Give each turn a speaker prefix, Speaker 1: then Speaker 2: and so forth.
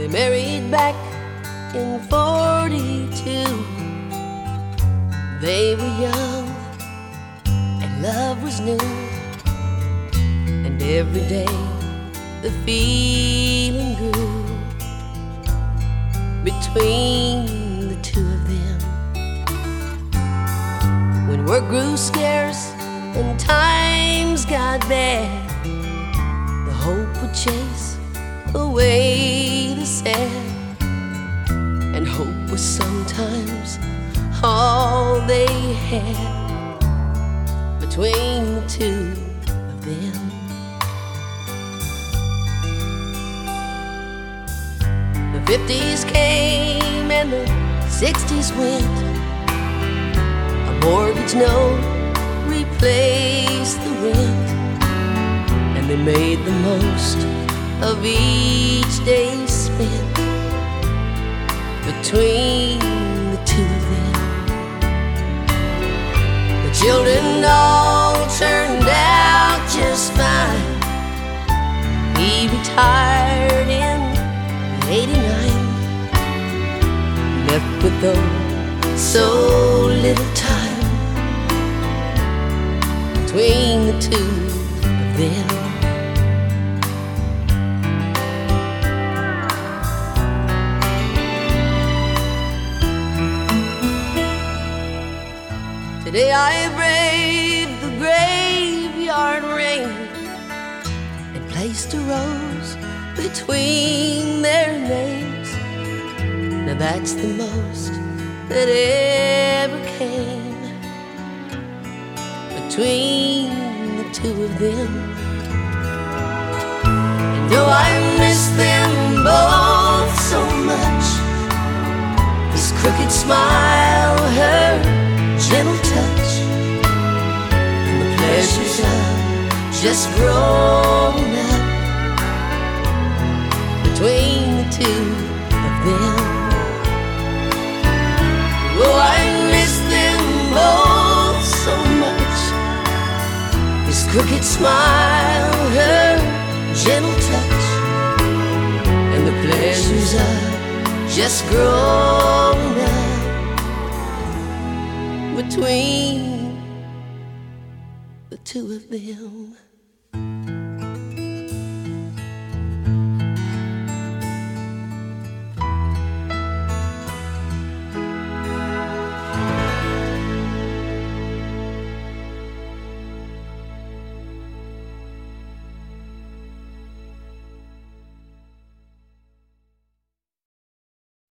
Speaker 1: married back in 42. They were young and love was new, and every day the feeling grew between the two of them. When work grew scarce and times got bad, the hope would chase away the sad, and hope was sometimes all they had between the two of them. The 50s came and the 60s went. A mortgage note replaced the rent, and they made the most of each day spent between the two of them. The children all turned out just fine. He retired in '89, left with so little time between the two of them. Today I brave the graveyard rain and placed a rose between their names. Now that's the most that ever came between the two of them. And though I miss them both so much, his crooked smile, her gentle touch, and the pleasures of just growing up between the two of them. Oh, I miss them both so much. His crooked smile, her gentle touch, and the pleasures of just growing up between the two of them.